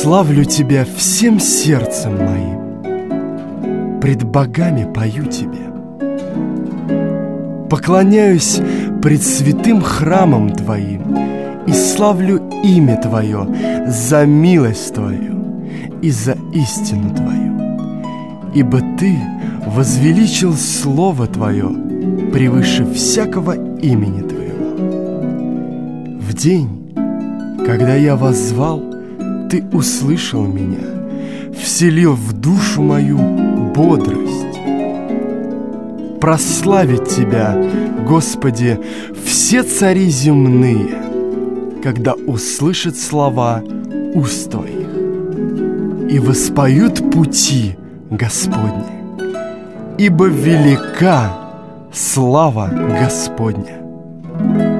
Славлю Тебя всем сердцем моим, пред богами пою Тебе. Поклоняюсь пред святым храмом Твоим и славлю имя Твое за милость Твою и за истину Твою. Ибо Ты возвеличил Слово Твое превыше всякого имени Твоего. В день, когда я воззвал, Ты услышал меня, вселил в душу мою бодрость. Прославить Тебя, Господи, все цари земные, когда услышат слова уст Твоих, и воспоют пути Господни, ибо велика слава Господня.